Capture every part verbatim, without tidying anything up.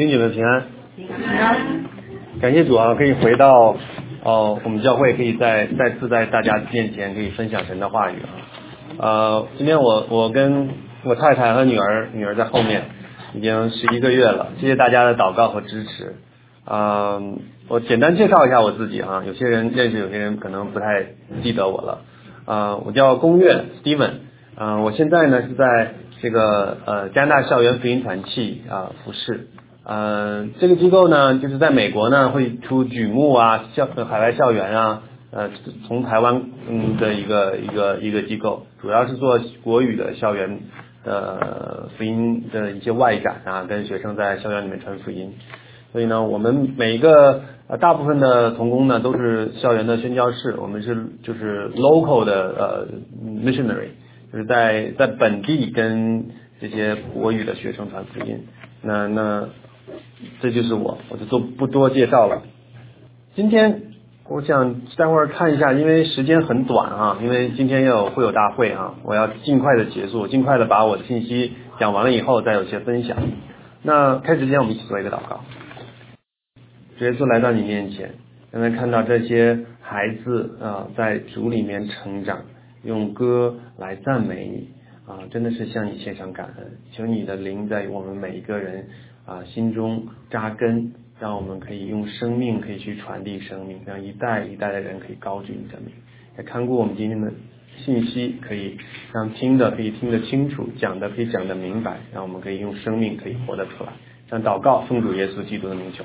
弟兄姐妹平安。感谢主啊，可以回到哦，我们教会可以再再次在大家面前可以分享神的话语啊。呃，今天我我跟我太太和女儿，女儿在后面已经十一个月了，谢谢大家的祷告和支持。呃，我简单介绍一下我自己啊，有些人认识，有些人可能不太记得我了。呃，我叫龚岳 Steven， 呃，我现在呢是在这个呃加拿大校园福音团契啊、呃、服侍。呃，这个机构呢，就是在美国呢会出举目啊校海外校园啊，呃，从台湾嗯的一个一个一个机构，主要是做国语的校园的福音的一些外展啊，跟学生在校园里面传福音。所以呢，我们每一个呃大部分的同工呢都是校园的宣教士，我们是就是 local 的呃 missionary， 就是在在本地跟这些国语的学生传福音。那那这就是我，我就做不多介绍了。今天我想待会儿看一下，因为时间很短啊，因为今天要有会友大会啊，我要尽快的结束，尽快的把我的信息讲完了以后再有些分享。那开始之前我们一起做一个祷告。主耶稣来到你面前，刚才看到这些孩子啊、呃，在主里面成长，用歌来赞美你啊、呃，真的是向你献上感恩。求你的灵在我们每一个人啊、呃、心中扎根，让我们可以用生命可以去传递生命，让一代一代的人可以高举你的名。也看顾我们今天的信息，可以让听的可以听得清楚，讲的可以讲得明白，让我们可以用生命可以活得出来。让祷告奉主耶稣基督的名求。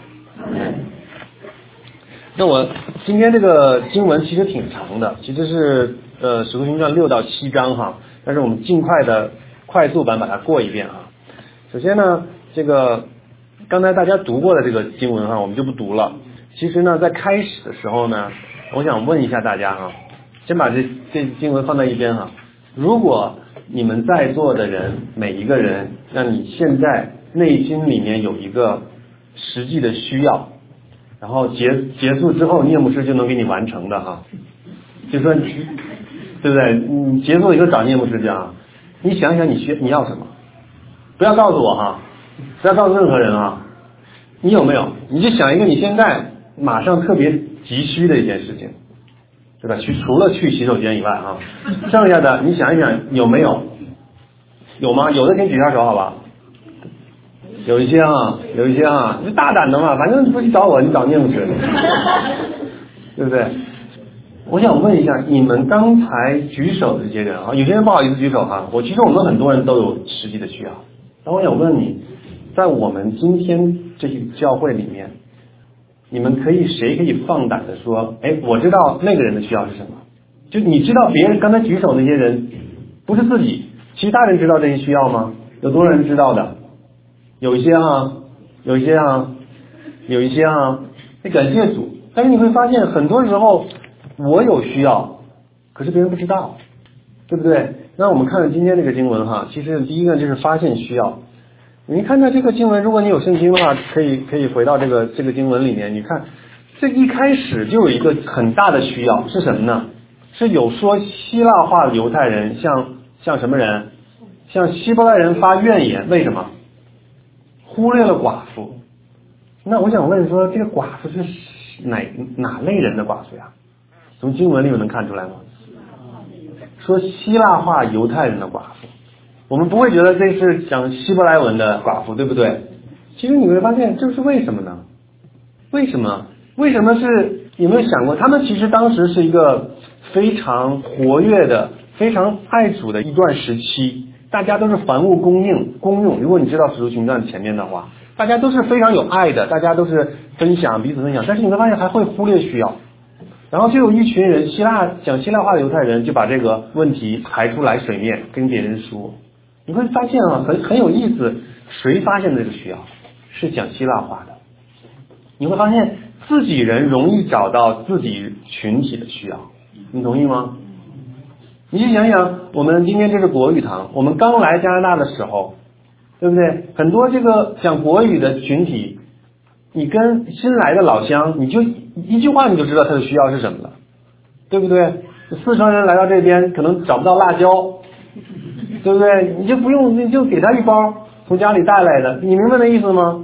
那我今天这个经文其实挺长的，其实是呃使徒行传六到七章哈，但是我们尽快的快速版把它过一遍哈。首先呢，这个刚才大家读过的这个经文哈，我们就不读了。其实呢，在开始的时候呢，我想问一下大家哈，先把这这经文放在一边哈。如果你们在座的人每一个人，让你现在内心里面有一个实际的需要，然后结结束之后聂牧师就能给你完成的哈，就说对不对？你结束以后找聂牧师这样，你想想你需你要什么，不要告诉我哈，不要告诉任何人啊，你有没有？你就想一个你现在马上特别急需的一件事情，对吧？去除了去洗手间以外啊，剩下的你想一想有没有？有吗？有的请举下手好吧？有一些啊，有一些啊，你大胆的嘛，反正不去找我，你找聂牧师，对不对？我想问一下，你们刚才举手的这些人啊，有些人不好意思举手哈，我其实我们很多人都有实际的需要。然后我想问你，在我们今天这个教会里面，你们可以谁可以放胆的说，哎，我知道那个人的需要是什么？就你知道别人刚才举手那些人，不是自己，其他人知道这些需要吗？有多少人知道的？有一些啊，有一些啊，有一些啊，那感谢主。但是你会发现，很多时候我有需要，可是别人不知道，对不对？那我们看今天这个经文哈，其实第一个就是发现需要。你看到这个经文，如果你有圣经的话，可以可以回到这个这个经文里面，你看这一开始就有一个很大的需要是什么呢？是有说希腊话的犹太人向向什么人？向希伯来人发怨言，为什么？忽略了寡妇。那我想问说，这个寡妇是哪哪类人的寡妇呀？从经文里面能看出来吗？说希腊化犹太人的寡妇，我们不会觉得这是讲希伯来文的寡妇，对不对？其实你会发现这是为什么呢？为什么？为什么是？有没有想过，他们其实当时是一个非常活跃的、非常爱主的一段时期，大家都是凡物公应公用。如果你知道使徒行传前面的话，大家都是非常有爱的，大家都是分享彼此分享，但是你会发现还会忽略需要。然后就有一群人，希腊讲希腊话的犹太人就把这个问题排出来水面跟别人说。你会发现啊，很很有意思，谁发现的这个需要是讲希腊话的？你会发现自己人容易找到自己群体的需要，你同意吗？你就想想，我们今天这是国语堂，我们刚来加拿大的时候，对不对？很多这个讲国语的群体，你跟新来的老乡，你就一句话你就知道他的需要是什么了，对不对？四川人来到这边可能找不到辣椒，对不对？你就不用，你就给他一包从家里带来的，你明白那意思吗？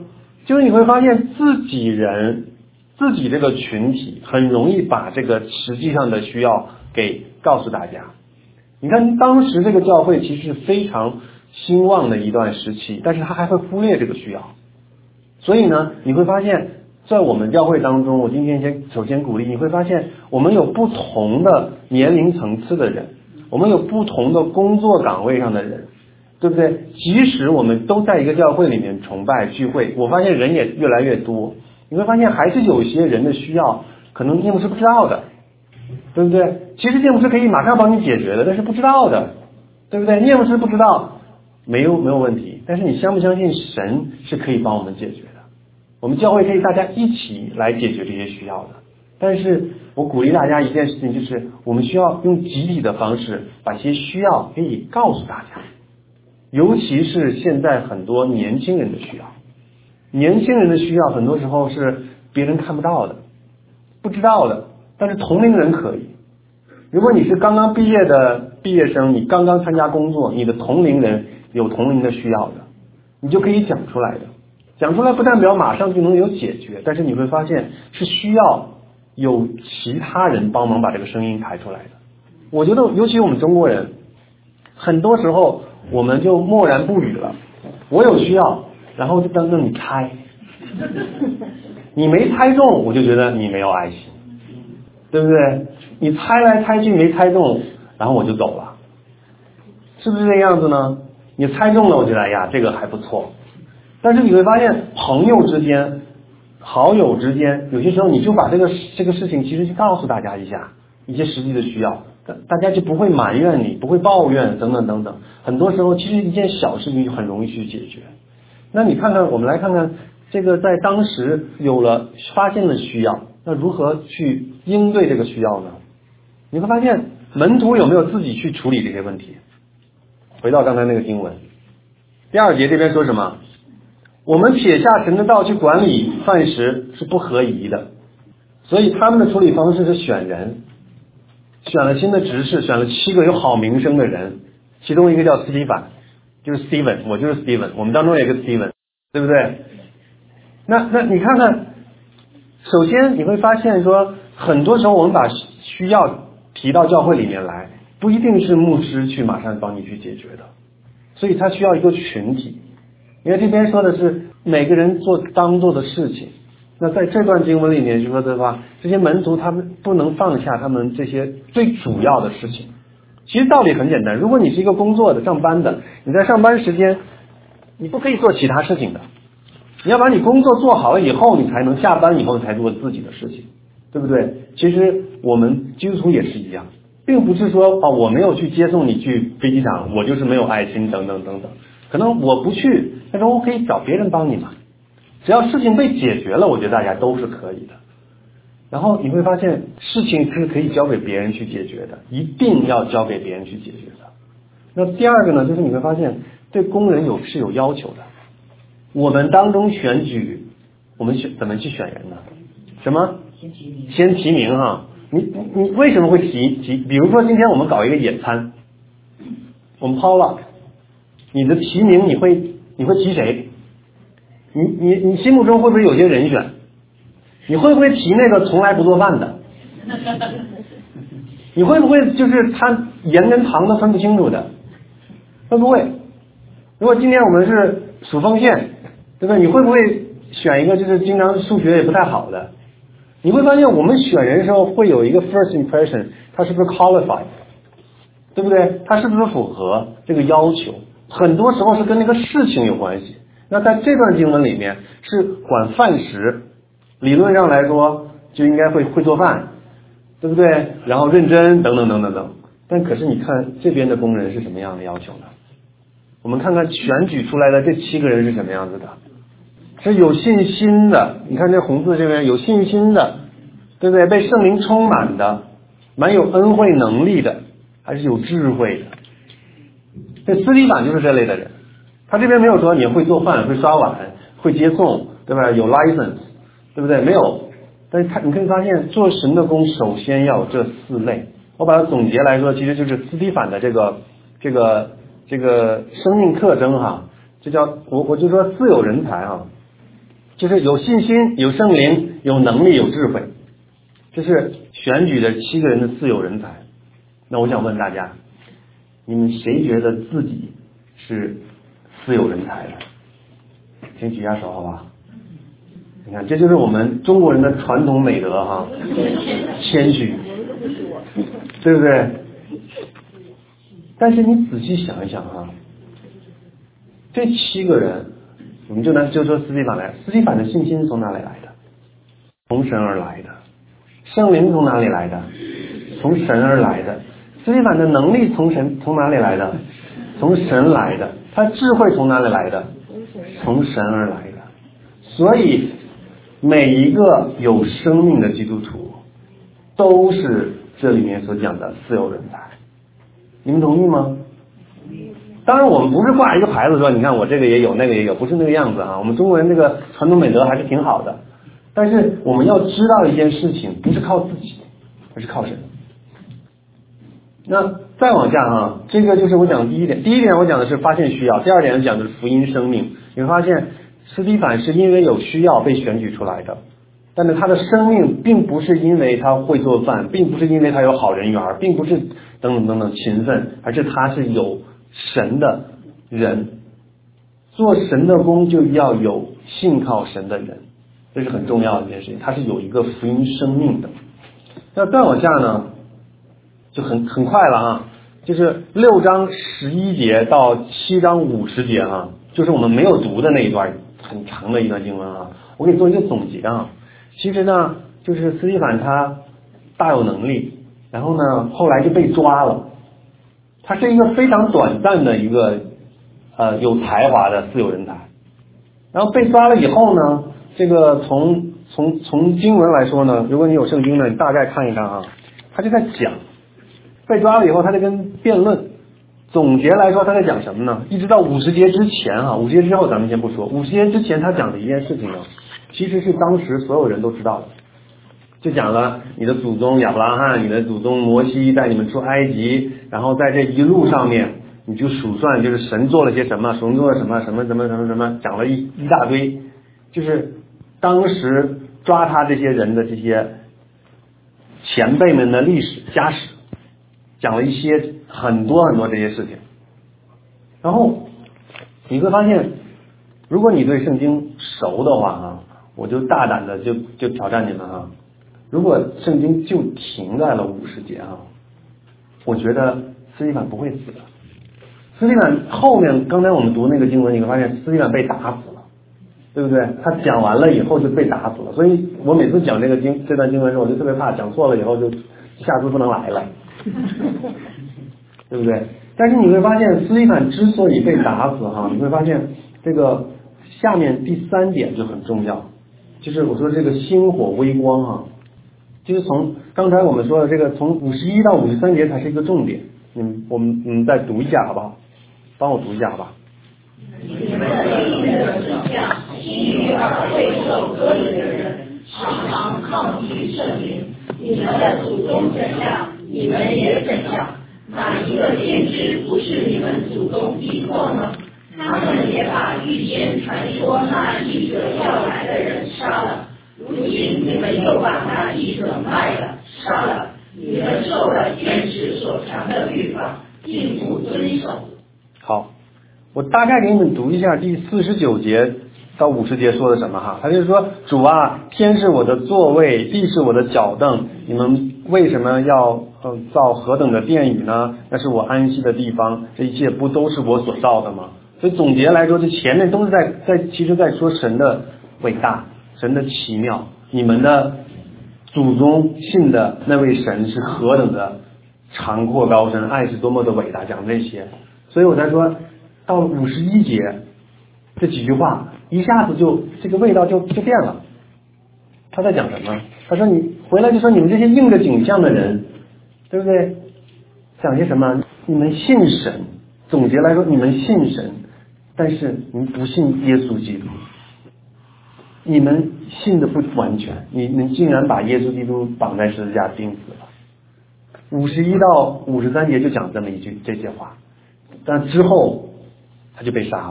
就是你会发现自己人自己这个群体很容易把这个实际上的需要给告诉大家。你看当时这个教会其实是非常兴旺的一段时期，但是他还会忽略这个需要。所以呢，你会发现在我们教会当中，我今天先首先鼓励，你会发现我们有不同的年龄层次的人，我们有不同的工作岗位上的人，对不对？即使我们都在一个教会里面崇拜聚会，我发现人也越来越多，你会发现还是有一些人的需要可能念牧师不知道的，对不对？其实念牧师可以马上帮你解决的，但是不知道的，对不对？念牧师不知道没有没有问题，但是你相不相信神是可以帮我们解决的？我们教会可以大家一起来解决这些需要的，但是我鼓励大家一件事情，就是我们需要用集体的方式把这些需要可以告诉大家，尤其是现在很多年轻人的需要。年轻人的需要很多时候是别人看不到的，不知道的，但是同龄人可以。如果你是刚刚毕业的毕业生，你刚刚参加工作，你的同龄人有同龄的需要的，你就可以讲出来的。讲出来不代表马上就能有解决，但是你会发现是需要有其他人帮忙把这个声音抬出来的。我觉得尤其我们中国人，很多时候我们就默然不语了。我有需要，然后就等着你猜，你没猜中，我就觉得你没有爱心，对不对？你猜来猜去没猜中，然后我就走了，是不是这个样子呢？你猜中了，我觉得哎呀这个还不错。但是你会发现朋友之间好友之间，有些时候你就把这个这个事情其实去告诉大家一下一些实际的需要，大家就不会埋怨你，不会抱怨等等等等。很多时候其实一件小事情就很容易去解决。那你看看，我们来看看这个在当时有了发现了需要，那如何去应对这个需要呢？你会发现门徒有没有自己去处理这些问题？回到刚才那个经文第二节这边说什么？我们撇下神的道去管理饭食是不合宜的，所以他们的处理方式是选人，选了新的执事，选了七个有好名声的人，其中一个叫斯提凡，就是 Steven， 我就是 Steven， 我们当中有一个 Steven， 对不对？那那你看看，首先你会发现说，很多时候我们把需要提到教会里面来，不一定是牧师去马上帮你去解决的，所以他需要一个群体。因为这边说的是每个人做当做的事情，那在这段经文里面就说的话，这些门徒他们不能放下他们这些最主要的事情。其实道理很简单，如果你是一个工作的上班的，你在上班时间你不可以做其他事情的，你要把你工作做好了以后，你才能下班以后才做自己的事情，对不对？其实我们基督徒也是一样，并不是说哦我没有去接送你去飞机场，我就是没有爱心等等等等。可能我不去，但是我可以找别人帮你嘛。只要事情被解决了，我觉得大家都是可以的。然后你会发现事情是可以交给别人去解决的，一定要交给别人去解决的。那第二个呢，就是你会发现对工人有是有要求的。我们当中选举，我们选怎么去选人呢？什么？先提名。先提名哈。你你为什么会提提？比如说今天我们搞一个野餐，我们抛了。你的提名你会你会提谁？你你你心目中会不会有些人选？你会不会提那个从来不做饭的？你会不会就是他盐跟糖都分不清楚的？会不会？如果今天我们是数奉献，对吧？你会不会选一个就是经常数学也不太好的？你会发现我们选人的时候会有一个 first impression， 他是不是 qualified， 对不对？他是不是符合这个要求？很多时候是跟那个事情有关系。那在这段经文里面是管饭食，理论上来说就应该会会做饭，对不对？然后认真等等等等等。但可是你看这边的工人是什么样的要求呢？我们看看选举出来的这七个人是什么样子的，是有信心的。你看这红字这边有信心的，对不对？被圣灵充满的，蛮有恩惠能力的，还是有智慧的。这斯提凡就是这类的人，他这边没有说你会做饭、会刷碗、会接送，对吧？有 license， 对不对？没有。但是他你可以发现，做神的工首先要有这四类。我把它总结来说，其实就是斯提凡的这个这个这个生命特征哈，这叫我我就说自有人才哈。 就是有信心、有圣灵、有能力、有智慧，这是选举的七个人的自有人才。那我想问大家，你们谁觉得自己是自有人才的？请举下手好吧。你看，这就是我们中国人的传统美德哈，谦虚，对不对？但是你仔细想一想哈，这七个人，我们就拿就说斯蒂凡来，斯蒂凡的信心从哪里来的？从神而来的。圣灵从哪里来的？从神而来的。斯蒂凡的能力从神从哪里来的？从神来的。他智慧从哪里来的？从神而来的。所以每一个有生命的基督徒都是这里面所讲的自有人才。你们同意吗？当然我们不是挂一个牌子说你看我这个也有那个也有，不是那个样子啊。我们中国人这个传统美德还是挺好的，但是我们要知道一件事情，不是靠自己，而是靠神。那再往下啊，这个就是我讲的第一点。第一点我讲的是发现需要，第二点讲的是福音生命。你会发现斯蒂凡是因为有需要被选举出来的，但是他的生命并不是因为他会做饭，并不是因为他有好人缘，并不是等等等等勤奋，而是他是有神的人。做神的工就要有信靠神的人，这是很重要的一件事情。他是有一个福音生命的。那再往下呢就很很快了啊，就是六章十一节到七章五十节啊，就是我们没有读的那一段很长的一段经文啊。我给你做一个总结啊。其实呢，就是斯蒂凡他大有能力，然后呢后来就被抓了。他是一个非常短暂的一个呃有才华的自有人才。然后被抓了以后呢，这个从从从经文来说呢，如果你有圣经呢，你大概看一看啊，他就在讲。被抓了以后他就跟辩论，总结来说他在讲什么呢？一直到五十节之前啊，五十节之后咱们先不说，五十节之前他讲的一件事情呢，其实是当时所有人都知道的。就讲了你的祖宗亚伯拉罕，你的祖宗摩西带你们出埃及，然后在这一路上面你就数算就是神做了些什么，神做了什么什么什么什么什么，讲了一一大堆，就是当时抓他这些人的这些前辈们的历史家史，讲了一些很多很多这些事情。然后你会发现，如果你对圣经熟的话啊，我就大胆的就就挑战你们啊，如果圣经就停在了五十节啊，我觉得斯蒂凡不会死的。斯蒂凡后面刚才我们读那个经文，你会发现斯蒂凡被打死了，对不对？他讲完了以后就被打死了。所以我每次讲这个经这段经文的时候，我就特别怕讲错了以后就下次不能来了，对不对？但是你会发现斯蒂凡之所以被打死哈，你会发现这个下面第三点就很重要，就是我说这个星火微光哈，就是从刚才我们说的这个从五十一到五十三节才是一个重点。你们我们嗯再读一下好不好？帮我读一下好吧？ 你们的灵的志向，心与耳未受割礼的人，常常抗拒圣灵。你们的祖宗怎样，你们也怎样。哪一个先知不是你们祖宗逼迫呢？他们也把预先传说那译者要来的人杀了。如今你们又把那译者卖了，杀了。你们受了天使所传的律法，并不遵守。 好，我大概给你们读一下第四十九节到五十节说的什么哈。他就是说，主啊，天是我的座位，地是我的脚凳，你们为什么要呃造何等的殿宇呢？那是我安息的地方，这一切不都是我所造的吗？所以总结来说，这前面都是在在其实在说神的伟大，神的奇妙，你们的祖宗信的那位神是何等的长阔高深，爱是多么的伟大，讲这些。所以我才说到五十一节这几句话一下子就这个味道就就变了。他在讲什么？他说你回来就说你们这些应着景象的人，对不对？讲些什么？你们信神，总结来说你们信神，但是你们不信耶稣基督，你们信的不完全，你们竟然把耶稣基督绑在十字架钉死了。五十一到五十三节就讲这么一句这些话，但之后他就被杀了。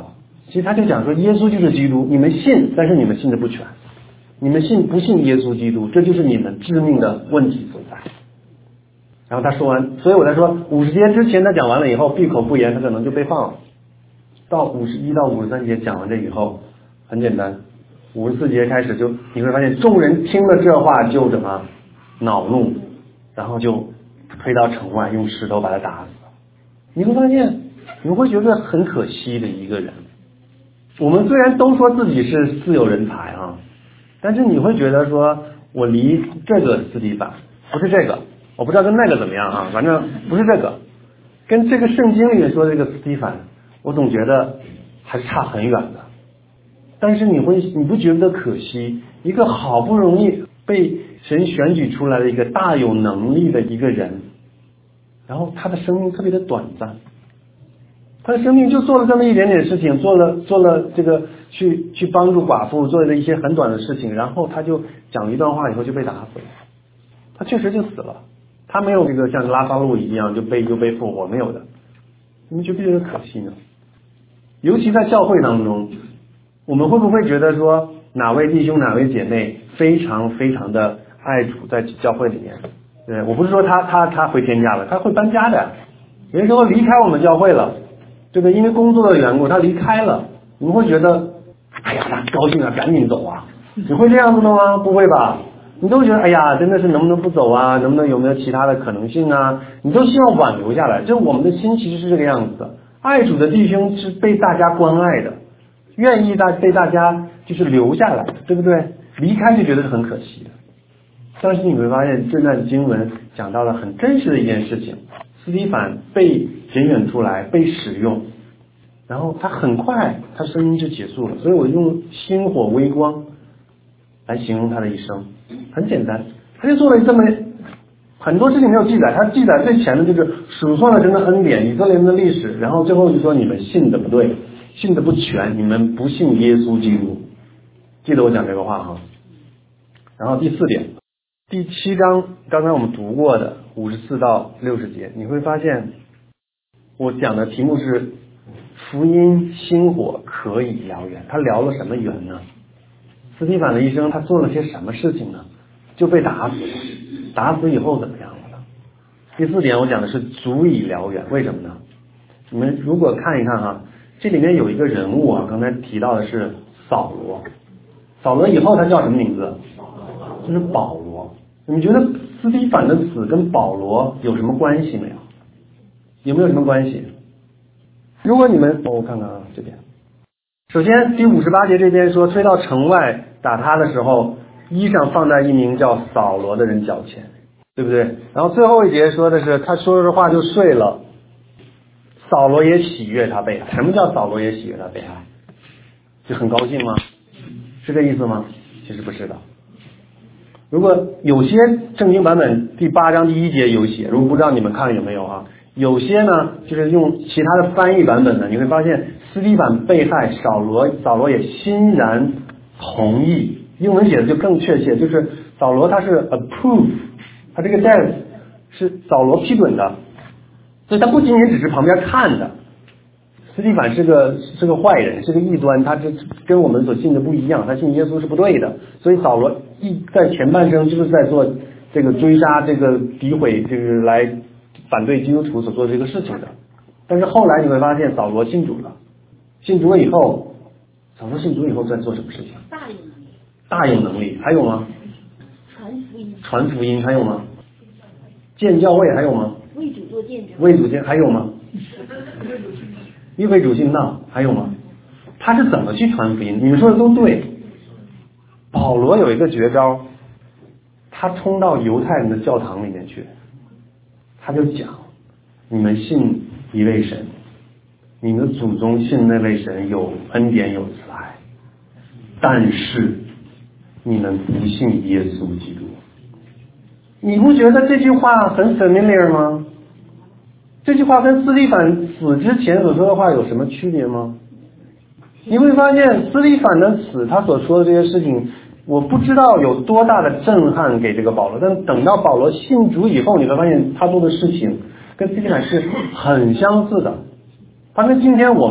其实他就讲说耶稣就是基督，你们信，但是你们信的不全，你们信不信耶稣基督，这就是你们致命的问题所在。然后他说完，所以我在说五十节之前他讲完了以后闭口不言，他可能就被放了。到五十一到五十三节讲完这以后，很简单，五十四节开始就你会发现众人听了这话就怎么恼怒，然后就推到城外，用石头把他打死。你会发现你会觉得很可惜的一个人。我们虽然都说自己是自有人才啊，但是你会觉得说我离这个斯蒂凡不是这个，我不知道跟那个怎么样啊，反正不是这个，跟这个圣经里面说的这个斯蒂凡，我总觉得还是差很远的。但是你会你不觉得可惜，一个好不容易被神选举出来的一个大有能力的一个人，然后他的生命特别的短暂，他的生命就做了这么一点点事情，做了做了这个去去帮助寡妇，做了一些很短的事情，然后他就讲了一段话以后就被打死了，他确实就死了，他没有这个像拉撒路一样就被就被复活，没有的。你们觉不觉得可惜呢？尤其在教会当中，我们会不会觉得说哪位弟兄哪位姐妹非常非常的爱主，在教会里面？对，我不是说他他他回天家了，他会搬家的，有的时候离开我们教会了，对不对？因为工作的缘故他离开了，你们会觉得哎呀他高兴啊，赶紧走啊，你会这样子的吗？不会吧，你都觉得哎呀真的是能不能不走啊，能不能有没有其他的可能性啊，你都希望挽留下来。就我们的心其实是这个样子的，爱主的弟兄是被大家关爱的，愿意大被大家就是留下来，对不对？离开就觉得是很可惜的。但是你会发现这段经文讲到了很真实的一件事情，斯蒂凡被拣选出来被使用，然后他很快他生命就结束了。所以我用星火微光来形容他的一生，很简单，他就做了这么很多事情没有记载，他记载最前的就是数算了神的恩典，以色列人的历史，然后最后就说你们信的不对，信的不全，你们不信耶稣基督。记得我讲这个话哈。然后第四点，第七章刚才我们读过的五十四到六十节，你会发现我讲的题目是福音星火可以燎原。他燎了什么原呢？斯蒂凡的一生他做了些什么事情呢？就被打死了，打死以后怎么样了？第四点我讲的是足以燎原。为什么呢？你们如果看一看哈，这里面有一个人物啊，刚才提到的是扫罗。扫罗以后他叫什么名字？就是保罗。你们觉得斯蒂凡的死跟保罗有什么关系没有？有没有什么关系？如果你们、哦、我看看啊，这边首先第五十八节这边说推到城外打他的时候，衣裳放在一名叫扫罗的人脚前，对不对？然后最后一节说的是他说着话就睡了，扫罗也喜悦他被害。什么叫扫罗也喜悦他被害？就很高兴吗？是这意思吗？其实不是的。如果有些圣经版本第八章第一节有写，如果不知道你们看有没有啊？有些呢就是用其他的翻译版本的，你会发现斯蒂凡被害，扫罗扫罗也欣然同意。英文写的就更确切，就是扫罗他是 approve， 他这个 death 是扫罗批准的，所以他不仅仅只是旁边看的。斯蒂凡是个是个坏人，是个异端，他这跟我们所信的不一样，他信耶稣是不对的。所以扫罗一在前半生就是在做这个追杀、这个诋毁、这个来反对基督徒所做的这个事情的。但是后来你会发现，扫罗信主了，信主了以后，扫罗信主以后在做什么事情？ 大有能力。 大有能力，还有吗？ 传福音。 传福音还有吗？建教会还有吗？ 为主做见证。 为主见还有吗？因为主信道还有吗？他是怎么去传福音？你们说的都对。保罗有一个绝招，他冲到犹太人的教堂里面去，他就讲：你们信一位神，你们的祖宗信那位神有恩典有慈爱，但是你们不信耶稣基督。你不觉得这句话很 familiar 吗？这句话跟斯蒂凡死之前所说的话有什么区别吗？你会发现斯蒂凡的死他所说的这些事情，我不知道有多大的震撼给这个保罗，但等到保罗信主以后，你会发现他做的事情跟斯蒂凡是很相似的。他跟今天我们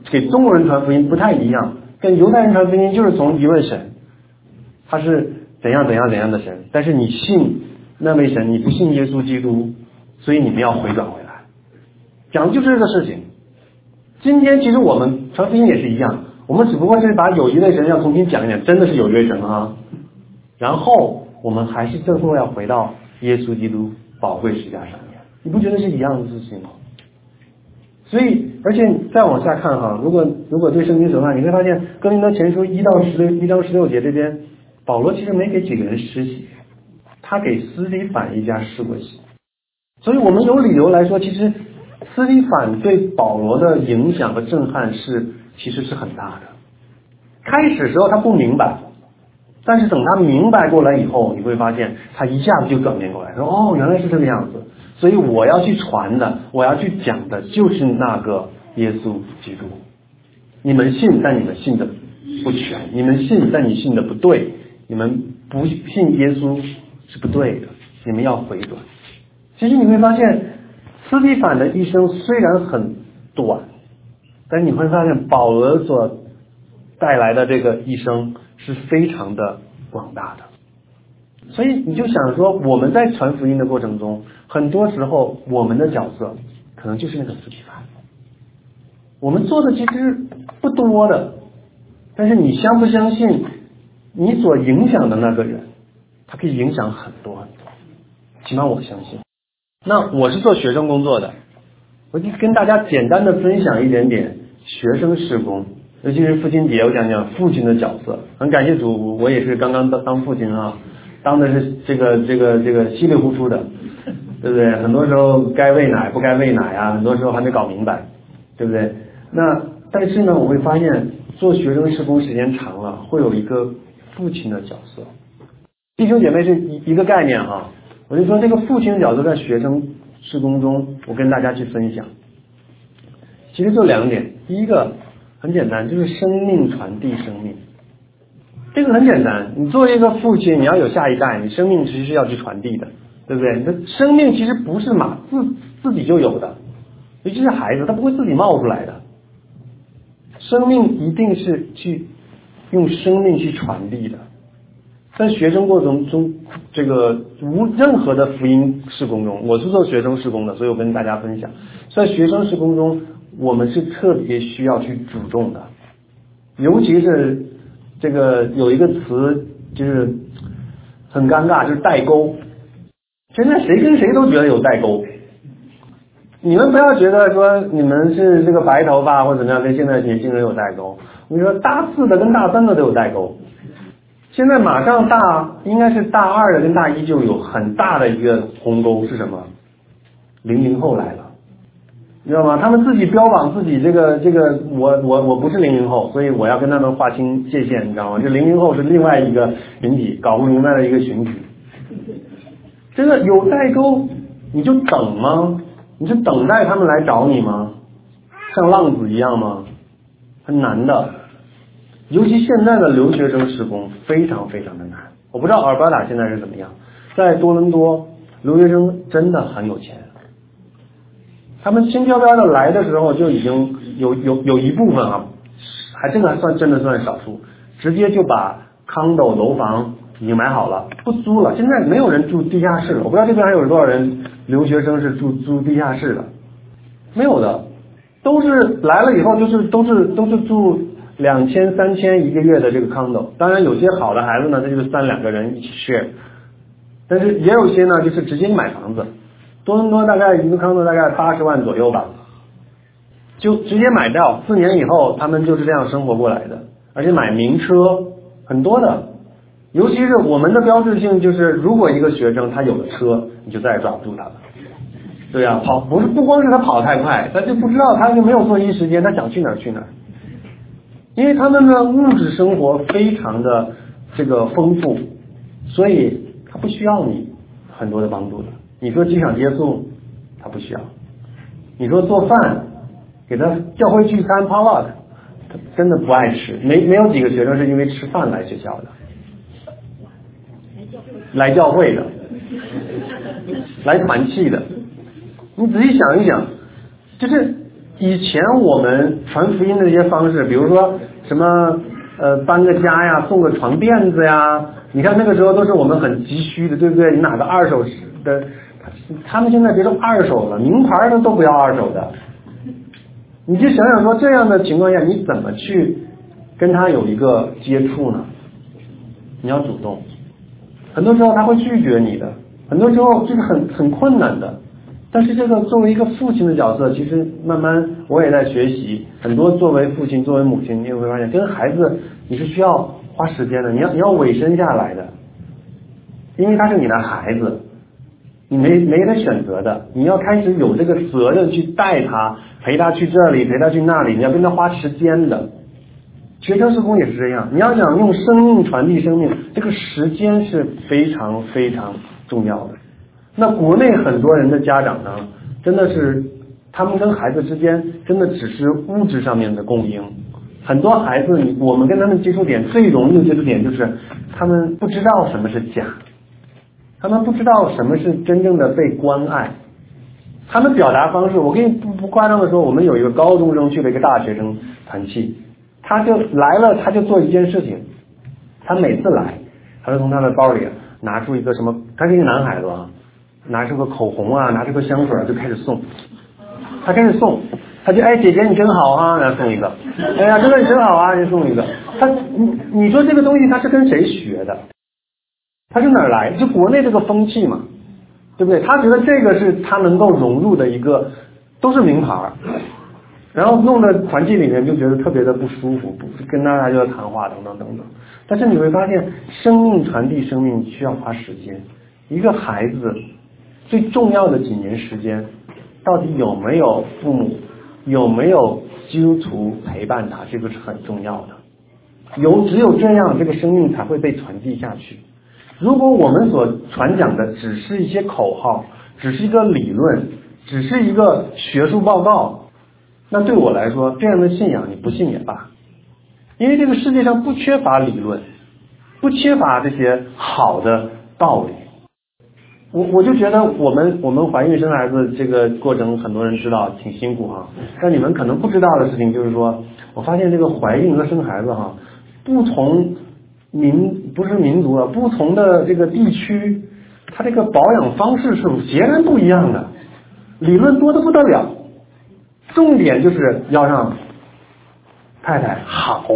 给中国人传福音不太一样，跟犹太人传福音就是从一位神，他是怎样怎样怎样的神，但是你信那位神，你不信耶稣基督，所以你们要回转回来，讲的就是这个事情。今天其实我们传福音也是一样，我们只不过是把有一位神要重新讲一讲，真的是有一位神啊，然后我们还是最后要回到耶稣基督宝贵十架上面，你不觉得是一样的事情吗？所以，而且再往下看哈，如果如果对圣经熟的话，你会发现哥林多前书一到十六一章十六节这边，保罗其实没给几个人施洗，他给司提反一家施过洗。所以我们有理由来说，其实司提反对保罗的影响和震撼是其实是很大的。开始时候他不明白，但是等他明白过来以后，你会发现他一下子就转变过来，说哦，原来是这个样子。所以我要去传的，我要去讲的就是那个耶稣基督。你们信，但你们信的不全；你们信，但你信的不对；你们不信耶稣是不对的。你们要回转。其实你会发现，司提反的一生虽然很短，但是你会发现保罗所带来的这个一生是非常的广大的。所以你就想说，我们在传福音的过程中，很多时候我们的角色可能就是那个司提反，我们做的其实不多的，但是你相不相信你所影响的那个人，他可以影响很多很多，起码我相信。那我是做学生工作的，我就跟大家简单的分享一点点学生事工，尤其是父亲节，我讲讲父亲的角色。很感谢主，我也是刚刚当父亲啊，当的是这个这个这个稀里糊涂的，对不对？很多时候该喂奶不该喂奶啊，很多时候还没搞明白，对不对？那但是呢，我会发现做学生事工时间长了，会有一个父亲的角色。弟兄姐妹是一一个概念哈，我就说这个父亲的角色在学生事工中，我跟大家去分享。其实就两点，第一个很简单，就是生命传递生命。这个很简单，你作为一个父亲，你要有下一代，你生命其实是要去传递的，对不对？你的生命其实不是马自自己就有的，尤其是孩子，他不会自己冒出来的。生命一定是去用生命去传递的。在学生过程中，这个无任何的福音事工中，我是做学生事工的，所以我跟大家分享，在学生事工中，我们是特别需要去主动的，尤其是这个有一个词就是很尴尬，就是代沟。现在谁跟谁都觉得有代沟，你们不要觉得说你们是这个白头发或者怎么样跟现在年轻人有代沟，你说大四的跟大三的都有代沟。现在马上大应该是大二的跟大一就有很大的一个鸿沟，是什么？零零后来了，你知道吗？他们自己标榜自己这个这个我我我不是零零后，所以我要跟他们划清界限，你知道吗？就零零后是另外一个群体，搞不明白的一个群体。这个有代沟，你就等吗？你是等待他们来找你吗？像浪子一样吗？很难的。尤其现在的留学生事工非常非常的难，我不知道阿尔巴塔现在是怎么样。在多伦多，留学生真的很有钱，他们轻飘飘的来的时候就已经有有有一部分啊，还真的还算真的算少数，直接就把 condo 楼房已经买好了，不租了。现在没有人住地下室了，我不知道这边还有多少人留学生是住住地下室的，没有的，都是来了以后就是都是都是住两千三千一个月的这个 condo， 当然有些好的孩子呢，这就是三两个人一起 share， 但是也有些呢就是直接买房子，多伦多大概一个 condo 大概八十万左右吧，就直接买掉，四年以后他们就是这样生活过来的，而且买名车很多的，尤其是我们的标志性就是，如果一个学生他有了车，你就再也抓不住他了。对啊，跑不是不光是他跑太快，他就不知道他就没有作息时间，他想去哪儿去哪儿。因为他们的物质生活非常的这个丰富，所以他不需要你很多的帮助的。你说机场接送，他不需要；你说做饭，给他教会聚餐 potluck， 他真的不爱吃。没没有几个学生是因为吃饭来学校的，来教会的，来团契的。你仔细想一想，就是以前我们传福音的这些方式，比如说什么呃搬个家呀，送个床垫子呀，你看那个时候都是我们很急需的，对不对？你哪个二手的，他们现在别说二手了，名牌的都不要二手的。你就想想说，这样的情况下，你怎么去跟他有一个接触呢？你要主动，很多时候他会拒绝你的，很多时候这个很很困难的。但是这个作为一个父亲的角色，其实慢慢我也在学习，很多作为父亲作为母亲，你也会发现跟孩子你是需要花时间的，你要你要委身下来的，因为他是你的孩子，你没没得选择的，你要开始有这个责任去带他，陪他去这里陪他去那里，你要跟他花时间的。学生事工也是这样，你要想用生命传递生命，这个时间是非常非常重要的。那国内很多人的家长呢，真的是他们跟孩子之间真的只是物质上面的供应。很多孩子，我们跟他们接触点最容易的接触点就是他们不知道什么是家，他们不知道什么是真正的被关爱。他们表达方式，我跟你不不夸张的说，我们有一个高中生去了一个大学生团契，他就来了，他就做一件事情，他每次来，他就从他的包里拿出一个什么，他是一个男孩子啊，拿出个口红啊，拿出个香水就开始送，他开始送，他就哎姐姐你真好啊，然后送一个，哎呀哥哥你真好啊，就送一个。他你你说这个东西他是跟谁学的？他是哪儿来？就国内这个风气嘛，对不对？他觉得这个是他能够融入的一个，都是名牌，然后弄得团契里面就觉得特别的不舒服，不跟大家就要谈话等等等等。但是你会发现，生命传递生命需要花时间。一个孩子最重要的几年时间，到底有没有父母，有没有基督徒陪伴他，这个是很重要的。有只有这样，这个生命才会被传递下去。如果我们所传讲的只是一些口号，只是一个理论，只是一个学术报告，那对我来说，这样的信仰你不信也罢。因为这个世界上不缺乏理论，不缺乏这些好的道理。我我就觉得我们我们怀孕生孩子这个过程，很多人知道挺辛苦哈。但你们可能不知道的事情就是说，我发现这个怀孕和生孩子哈，不同民不是民族啊，不同的这个地区，它这个保养方式是截然不一样的，理论多得不得了。重点就是要让太太好，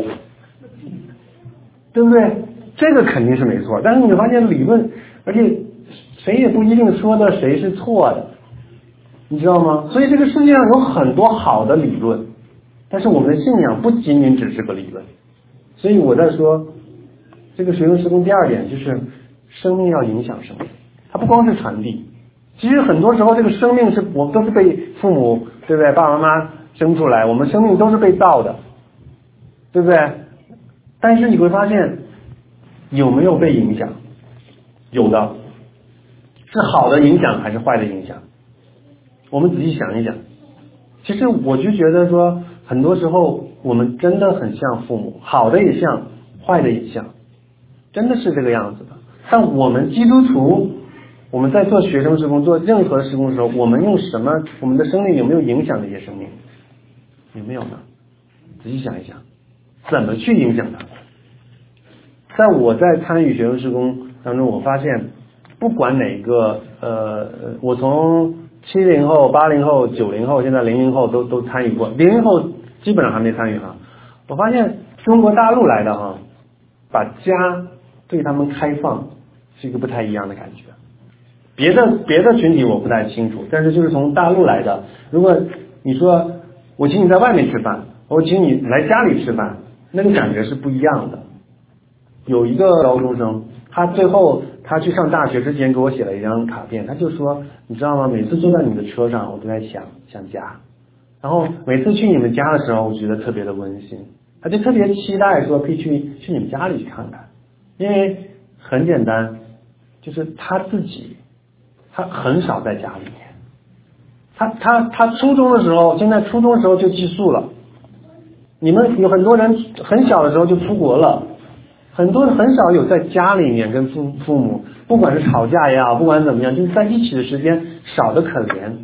对不对？这个肯定是没错。但是你发现理论，而且谁也不一定说的谁是错的，你知道吗？所以这个世界上有很多好的理论，但是我们的信仰不仅仅只是个理论。所以我在说这个学生事工第二点就是生命要影响生命，它不光是传递。其实很多时候这个生命是我们都是被父母对不对爸爸妈妈生出来，我们生命都是被造的，对不对？但是你会发现有没有被影响？有的。是好的影响还是坏的影响？我们仔细想一想。其实我就觉得说，很多时候我们真的很像父母，好的也像，坏的也像，真的是这个样子的。但我们基督徒，我们在做学生事工，做任何事工的时候，我们用什么？我们的生命有没有影响这些生命？有没有呢？仔细想一想，怎么去影响它？在我在参与学生事工当中，我发现。不管哪个呃，我从七零后、八零后、九零后，现在零零后都都参与过，零零后基本上还没参与哈。我发现中国大陆来的哈，把家对他们开放是一个不太一样的感觉。别的别的群体我不太清楚，但是就是从大陆来的，如果你说我请你在外面吃饭，我请你来家里吃饭，那个感觉是不一样的。有一个高中生，他最后。他去上大学之前给我写了一张卡片，他就说你知道吗，每次坐在你的车上我都在想想家，然后每次去你们家的时候我觉得特别的温馨，他就特别期待说可以去去你们家里去看看，因为很简单，就是他自己他很少在家里面，他他他初中的时候，现在初中的时候就寄宿了，你们有很多人很小的时候就出国了，很多很少有在家里面跟父父母，不管是吵架也好，不管怎么样，就是在一起的时间少得可怜。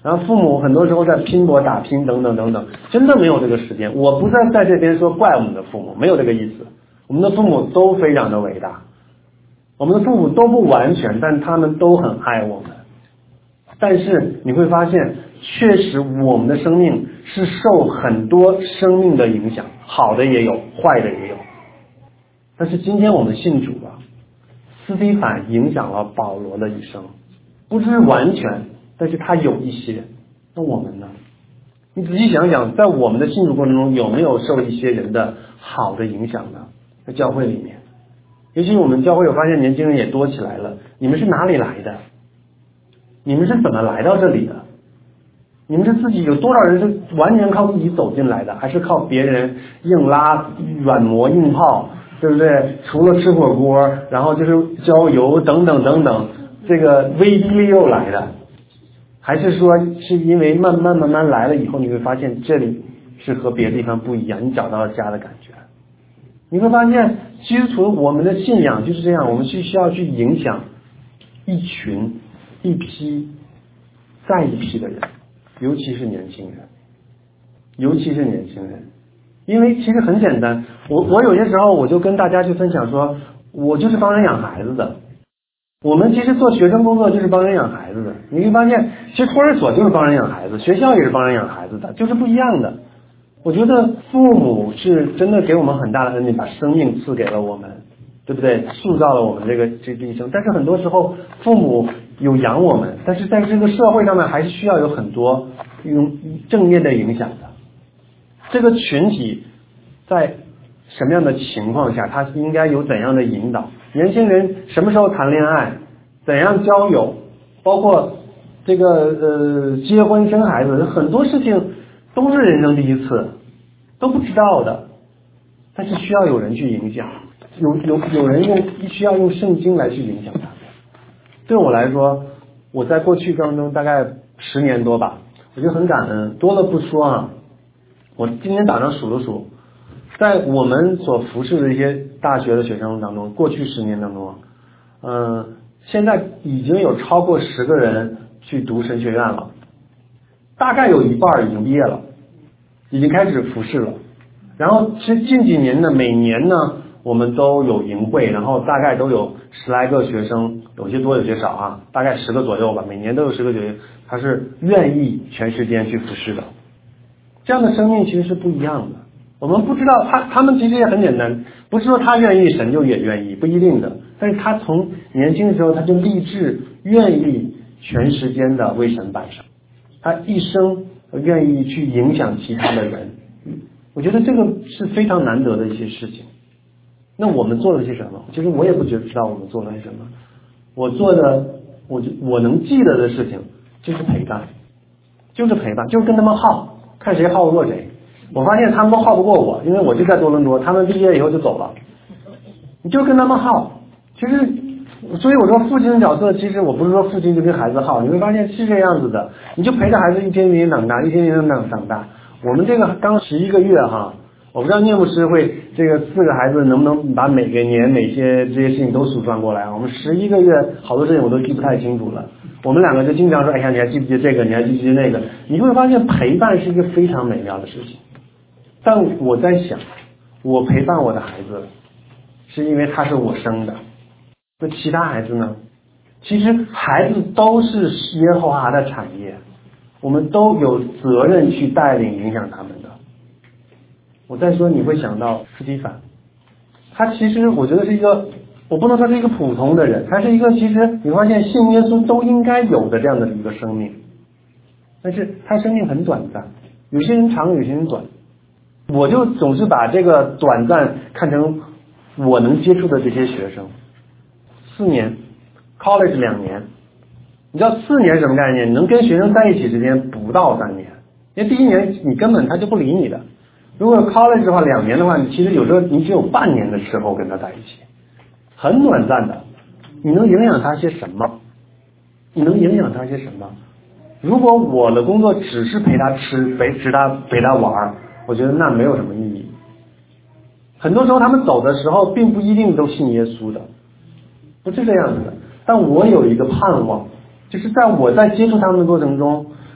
然后父母很多时候在拼搏打拼等等等等，真的没有这个时间。我不再在这边说怪我们的父母，没有这个意思。我们的父母都非常的伟大，我们的父母都不完全，但他们都很爱我们。但是你会发现，确实我们的生命是受很多生命的影响，好的也有，坏的也有。但是今天我们信主了，斯提反影响了保罗的一生，不是完全，但是他有一些。那我们呢？你仔细想想，在我们的信主过程中，有没有受一些人的好的影响呢？在教会里面，尤其我们教会有发现年轻人也多起来了，你们是哪里来的？你们是怎么来到这里的？你们是自己有多少人是完全靠自己走进来的，还是靠别人硬拉软磨硬泡，对不对？除了吃火锅，然后就是郊游等等等等，这个威逼利诱来的？还是说是因为慢慢慢慢来了以后，你会发现这里是和别的地方不一样，你找到了家的感觉。你会发现基督徒我们的信仰就是这样，我们是需要去影响一群一批再一批的人，尤其是年轻人，尤其是年轻人。因为其实很简单，我我有些时候我就跟大家去分享说，我就是帮人养孩子的。我们其实做学生工作就是帮人养孩子的。你会发现其实托儿所就是帮人养孩子，学校也是帮人养孩子的，就是不一样的。我觉得父母是真的给我们很大的恩典，把生命赐给了我们，对不对？塑造了我们这个这这一生。但是很多时候父母有养我们，但是在这个社会上面还是需要有很多用正面的影响的。这个群体在什么样的情况下，他应该有怎样的引导？年轻人什么时候谈恋爱，怎样交友，包括这个呃结婚生孩子，很多事情都是人生第一次，都不知道的，但是需要有人去影响，有有有人用需要用圣经来去影响他们。对我来说，我在过去当中大概十年多吧，我就很感恩，多了不说啊，我今天早上数了数，在我们所服侍的一些大学的学生当中，过去十年当中，嗯、呃，现在已经有超过十个人去读神学院了，大概有一半已经毕业了，已经开始服侍了。然后其实近几年呢，每年呢我们都有营会，然后大概都有十来个学生，有些多有些少啊，大概十个左右吧，每年都有十个学生，他是愿意全时间去服侍的。这样的生命其实是不一样的。我们不知道他他们其实也很简单，不是说他愿意神就也愿意，不一定的。但是他从年轻的时候他就立志愿意全时间的为神摆上，他一生愿意去影响其他的人。我觉得这个是非常难得的一些事情。那我们做了些什么？其实我也不觉得知道我们做了些什么。我做的，我就我能记得的事情就是陪伴，就是陪伴，就是跟他们耗，看谁耗得过谁。我发现他们都耗不过我，因为我就在多伦多，他们毕业以后就走了。你就跟他们耗，其实，所以我说父亲的角色，其实我不是说父亲就跟孩子耗，你会发现是这样子的，你就陪着孩子一天一天长大，一天一天长长大。我们这个刚十一个月哈，我不知道聂牧师会这个四个孩子能不能把每个年每些这些事情都数算过来。我们十一个月好多事情我都记不太清楚了。我们两个就经常说，哎呀，你还记不记得这个？你还记不记得那个？你会发现陪伴是一个非常美妙的事情。但我在想，我陪伴我的孩子，是因为他是我生的。那其他孩子呢？其实孩子都是耶和华的产业。我们都有责任去带领影响他们的。我再说你会想到斯提反，他其实我觉得是一个，我不能说是一个普通的人，他是一个其实你发现信耶稣都应该有的这样的一个生命，但是他生命很短暂，有些人长有些人短。我就总是把这个短暂看成我能接触的这些学生，四年 college 两年，你知道四年什么概念？你能跟学生在一起时间不到三年，因为第一年你根本他就不理你的。如果 college 的话，两年的话，你其实有时候你只有半年的时候跟他在一起，很短暂的。你能影响他些什么？你能影响他些什么？如果我的工作只是陪他吃，陪陪他陪他玩，我觉得那没有什么意义。很多时候他们走的时候，并不一定都信耶稣的，不是这样子的。但我有一个盼望。就是在我在接触他们的过程中，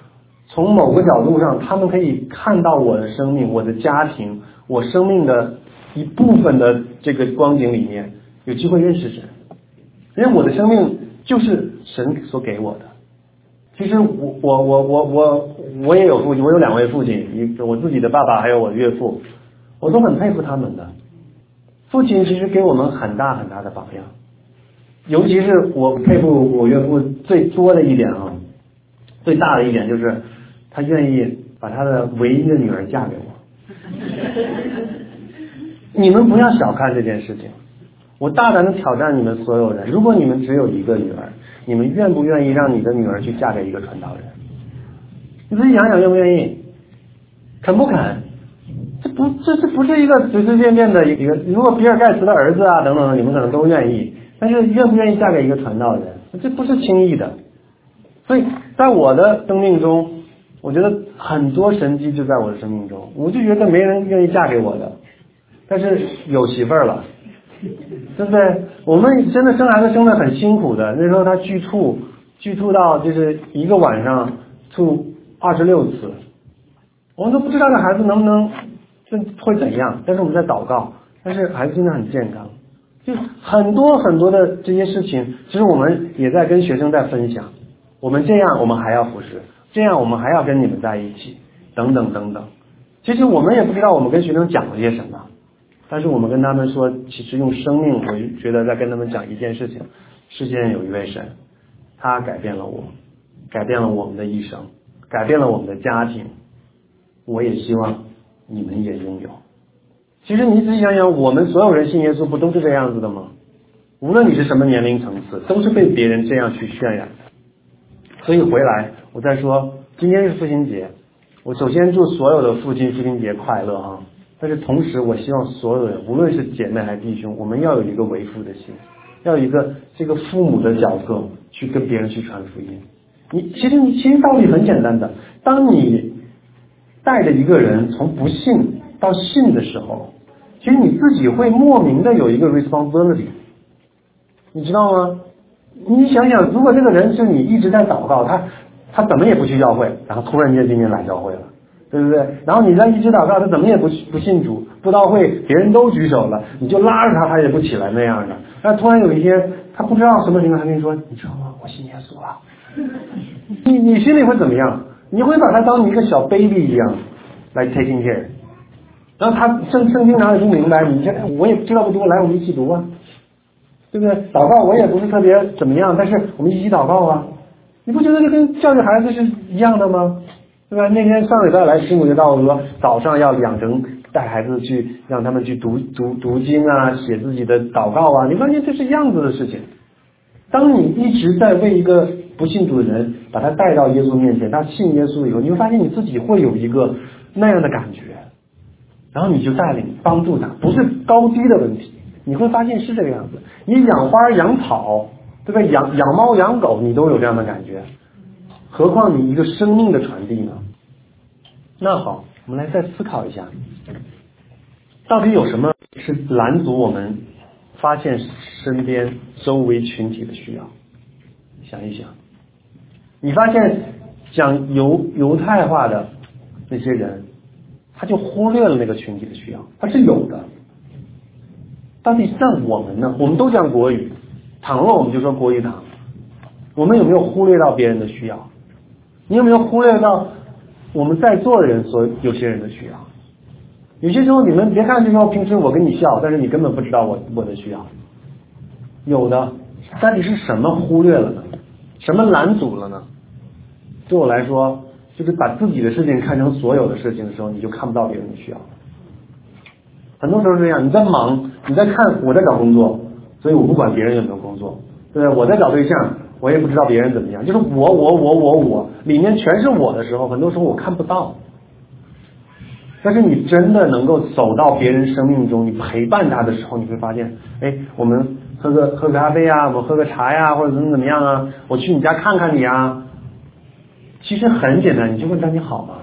从某个角度上，他们可以看到我的生命，我的家庭，我生命的一部分的这个光景里面，有机会认识神。因为我的生命就是神所给我的。其实我我我我我我也有父亲，我有两位父亲，一我自己的爸爸还有我岳父，我都很佩服他们的。父亲其实给我们很大很大的榜样，尤其是我佩服我岳父最多的一点啊，最大的一点就是他愿意把他的唯一的女儿嫁给我。你们不要小看这件事情，我大胆的挑战你们所有人，如果你们只有一个女儿，你们愿不愿意让你的女儿去嫁给一个传道人？你自己想想愿不愿意？肯不肯？这不这这不是一个随随便便的一个，如果比尔盖茨的儿子啊等等，你们可能都愿意，但是愿不愿意嫁给一个传道人，这不是轻易的。所以在我的生命中，我觉得很多神迹就在我的生命中，我就觉得没人愿意嫁给我的，但是有媳妇儿了，对不对？我们真的生孩子生得很辛苦的，那时候他剧吐剧吐到就是一个晚上吐二十六次，我们都不知道这孩子能不能这会怎样，但是我们在祷告，但是孩子真的很健康。就很多很多的这些事情，其实我们也在跟学生在分享，我们这样我们还要服侍，这样我们还要跟你们在一起，等等等等。其实我们也不知道我们跟学生讲了些什么，但是我们跟他们说，其实用生命，我就觉得在跟他们讲一件事情，世界有一位神，他改变了我，改变了我们的一生，改变了我们的家庭，我也希望你们也拥有。其实你仔细想想，我们所有人信耶稣不都是这样子的吗？无论你是什么年龄层次，都是被别人这样去渲染的。所以回来我再说，今天是父亲节，我首先祝所有的父亲父亲节快乐啊！但是同时我希望所有人，无论是姐妹还是弟兄，我们要有一个为父的心，要有一个这个父母的角色去跟别人去传福音。你其实你其实道理很简单的，当你带着一个人从不信到信的时候，其实你自己会莫名的有一个 responsibility， 你知道吗？你想想，如果这个人是你一直在祷告，他他怎么也不去教会，然后突然间今天来教会了，对不对？然后你在一直祷告，他怎么也不不信主，不到会别人都举手了，你就拉着他，他也不起来那样的。但突然有一天，他不知道什么情况，他跟你说，你知道吗？我信耶稣了。你你心里会怎么样？你会把他当一个小 baby 一样来 taking care。然后他圣圣经哪里不明白，你这我也知道不多，来我们一起读啊，对不对？祷告我也不是特别怎么样，但是我们一起祷告啊。你不觉得这跟教育孩子是一样的吗？对吧？那天上礼拜来师母就告诉我说，早上要养成带孩子去让他们去读读读经啊，写自己的祷告啊。你发现这是一样子的事情。当你一直在为一个不信主的人把他带到耶稣面前，他信耶稣以后，你会发现你自己会有一个那样的感觉，然后你就带领帮助他，不是高低的问题，你会发现是这个样子。你养花养草，对吧？养养猫养狗，你都有这样的感觉，何况你一个生命的传递呢？那好，我们来再思考一下，到底有什么是拦阻我们发现身边周围群体的需要？想一想，你发现讲犹犹太话的那些人，他就忽略了那个群体的需要，他是有的。到底像我们呢？我们都讲国语，堂了我们就说国语堂，我们有没有忽略到别人的需要？你有没有忽略到我们在座的人所有些人的需要？有些时候你们别看这时候平时我跟你笑，但是你根本不知道我我的需要。有的，到底是什么忽略了呢？什么拦阻了呢？对我来说，就是把自己的事情看成所有的事情的时候，你就看不到别人的需要。很多时候是这样，你在忙，你在看我在找工作，所以我不管别人有没有工作，对不对？我在找对象，我也不知道别人怎么样，就是我我我我我里面全是我的时候，很多时候我看不到。但是你真的能够走到别人生命中，你陪伴他的时候，你会发现，哎，我们喝个喝个咖啡啊，我们喝个茶呀，或者怎么怎么样啊，我去你家看看你啊。其实很简单，你就问他你好吗？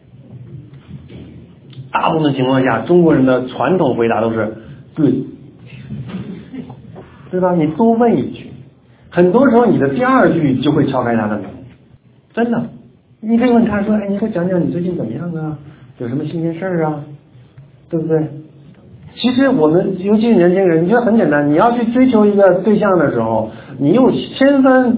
大部分情况下，中国人的传统回答都是 good， 对吧？你多问一句，很多时候你的第二句就会敲开他的门，真的。 你可以问他说，哎，你给我讲讲你最近怎么样啊？有什么新鲜事儿啊？对不对？其实我们尤其是年轻人，你觉得很简单，你要去追求一个对象的时候，你有千番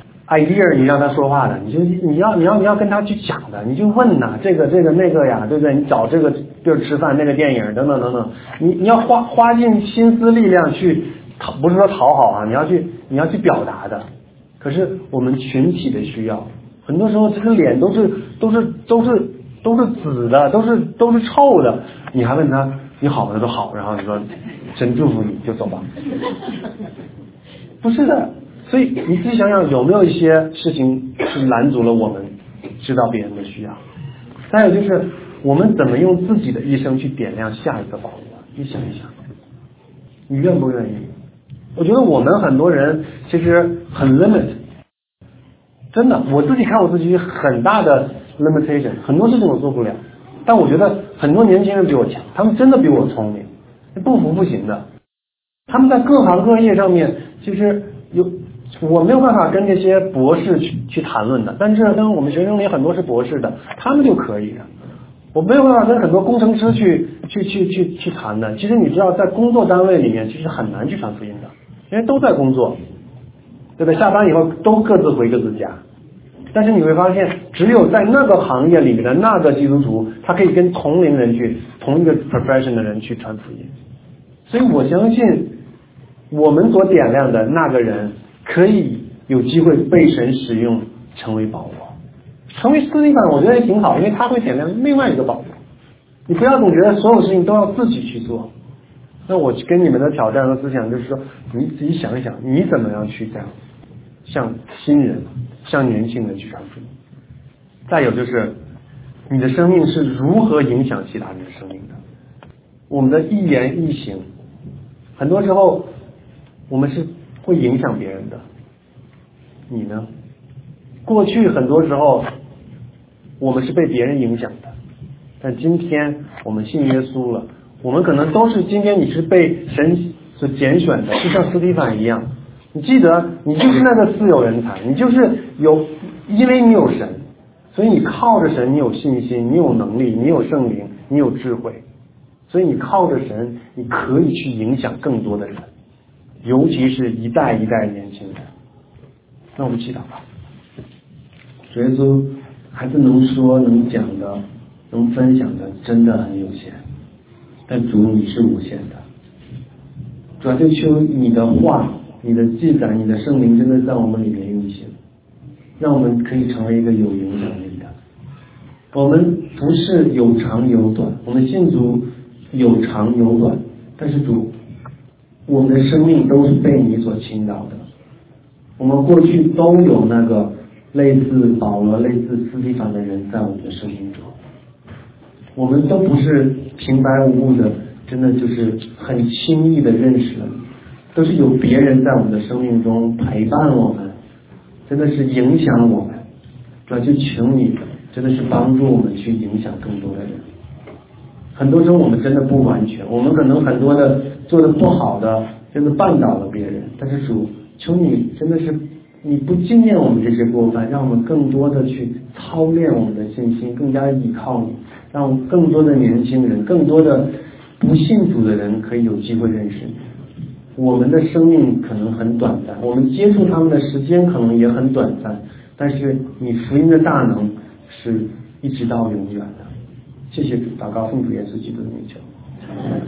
idea 你让他说话的，你就你要你要你要跟他去讲的，你就问呐，这个这个那个呀，对不对？你找这个地儿吃饭，那个电影等等等等，你你要花花尽心思力量去讨，不是说讨好啊，你要去你要去表达的。可是我们群体的需要，很多时候这个脸都是都是都是都是紫的，都是都是臭的，你还问他你好的都好，然后你说真祝福你就走吧，不是的。所以你自己想想，有没有一些事情是拦阻了我们知道别人的需要？再有就是我们怎么用自己的一生去点亮下一个宝座？你想一想，你愿不愿意？我觉得我们很多人其实很 limit， 真的，我自己看我自己很大的 limitation， 很多事情我做不了。但我觉得很多年轻人比我强，他们真的比我聪明，不服不行的。他们在各行各业上面，其实有我没有办法跟这些博士去去谈论的，但是跟我们学生里很多是博士的，他们就可以的。我没有办法跟很多工程师去去去去去谈的。其实你知道，在工作单位里面，其实很难去传福音的，因为都在工作，对不对？下班以后都各自回各自家。但是你会发现，只有在那个行业里面的那个基督徒，他可以跟同龄人去同一个 profession 的人去传福音。所以我相信，我们所点亮的那个人，可以有机会被神使用，成为保罗，成为司提反，我觉得也挺好，因为他会点亮另外一个保罗。你不要总觉得所有事情都要自己去做。那我跟你们的挑战和思想就是说，你自己想一想，你怎么样去这样向新人、向年轻人去传福音。再有就是，你的生命是如何影响其他人的生命的？我们的一言一行，很多时候我们是会影响别人的。你呢？过去很多时候我们是被别人影响的，但今天我们信耶稣了，我们可能都是今天你是被神所拣选的，就像司提反一样。你记得，你就是那个自有人才，你就是有，因为你有神，所以你靠着神，你有信心，你有能力，你有圣灵，你有智慧，所以你靠着神，你可以去影响更多的人，尤其是一代一代年轻人。那我们祈祷吧。主耶稣，孩子能说能讲的能分享的真的很有限，但主你是无限的。主啊，就求你的话，你的记载，你的圣灵真的在我们里面运行，让我们可以成为一个有影响力的。我们不是有长有短，我们信主有长有短，但是主，我们的生命都是被你所倾倒的。我们过去都有那个类似保罗、类似司提反的人在我们的生命中，我们都不是平白无故的，真的就是很轻易的认识了你，都是有别人在我们的生命中陪伴我们，真的是影响我们。主要就求你，真的是帮助我们去影响更多的人。很多时候我们真的不完全，我们可能很多的做的不好的，真的绊倒了别人。但是主，求你真的是你不纪念我们这些过犯，让我们更多的去操练我们的信心，更加依靠你，让更多的年轻人，更多的不信主的人可以有机会认识你。我们的生命可能很短暂，我们接触他们的时间可能也很短暂，但是你福音的大能是一直到永远的。谢谢主，祷告奉主耶稣基督的名求。